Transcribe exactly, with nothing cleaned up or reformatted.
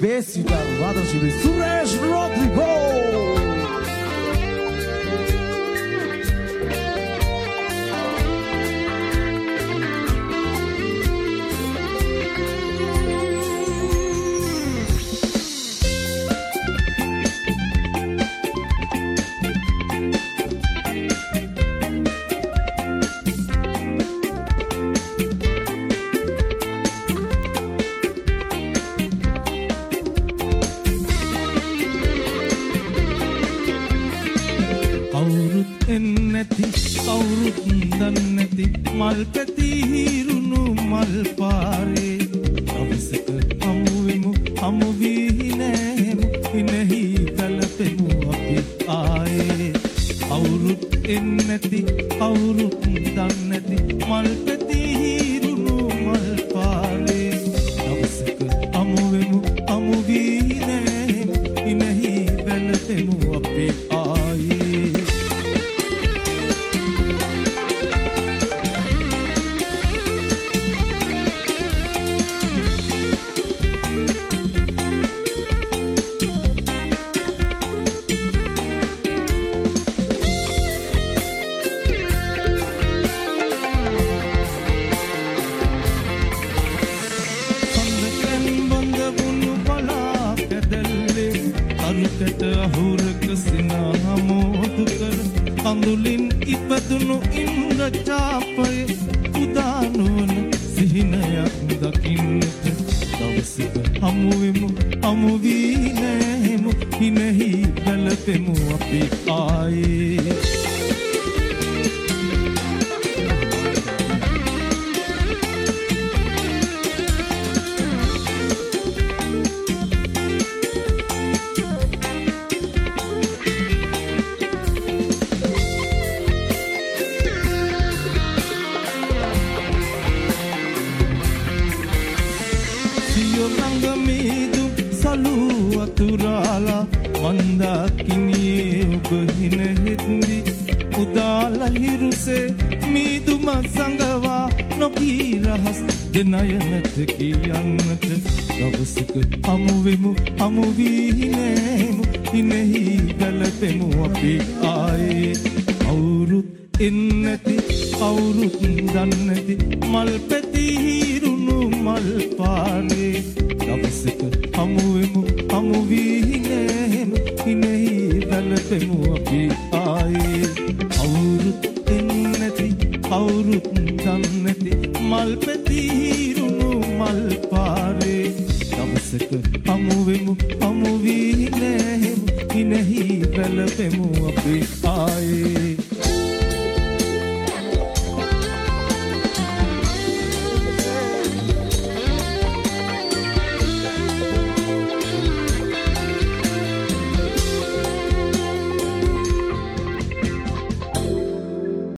bass guitar වාදනශිල්පී සුරේෂ් රොඩ්රිගෝ. එන්නැති කවුරුත් දන්නැති මල් පැති හිරුණු මල් පාරේ දවසක හමුවෙමු හමු වී නෑමු ඉනෙහි කලපෙමු අපි ආයේ කවුරුත් එන්නැති කවුරුත් දන්නැති මල් පැති හිරුණු මල් පාරේ දවසක හමුවෙමු හමු වී නෑමු ඉනෙහි කලපෙමු අපි ආයේ අහුරක සිනහමෝදු කර කඳුලින් ඉපදුණු ඉන්ද්‍රචාපය උදානුවන සිහිනයක් දකින්නට දවසක හමුවෙමු හමු වී නෑමු හිනෙහි බැලපෙමු අපි ආයේ නංගමීදු සලු අතුරාලා මන්දාකිනියේ ඔබ හිනහෙද්දි උදාලා හිරුසේ මීදුම සංගවා නොකී රහස් දෙනයනට කියන්නට දවසක හමුවෙමු හමු වී නෑමු හිනෙහි ගලපෙමු අපි ආයේ කවුරුත් එන්නැති කවුරුත් දන්නැති මල් පැති හිරුණු මල් පාරේ දවසක හමුවෙමු හමු වී නෑමු හිනෙහි බැලපෙමු අපි ආයේ කවුරුත් එන්නැති කවුරුත් දන්නැති මල් පැති හිරුණු මල් පාරේ දවසක හමුවෙමු හමු වී නෑමු හිනෙහි බැලපෙමු අපි ආයේ